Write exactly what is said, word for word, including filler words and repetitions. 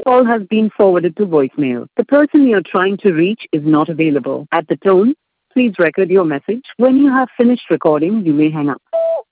call has been forwarded to voicemail. The person you're trying to reach is not available. At the tone, please record your message. When you have finished recording, you may hang up.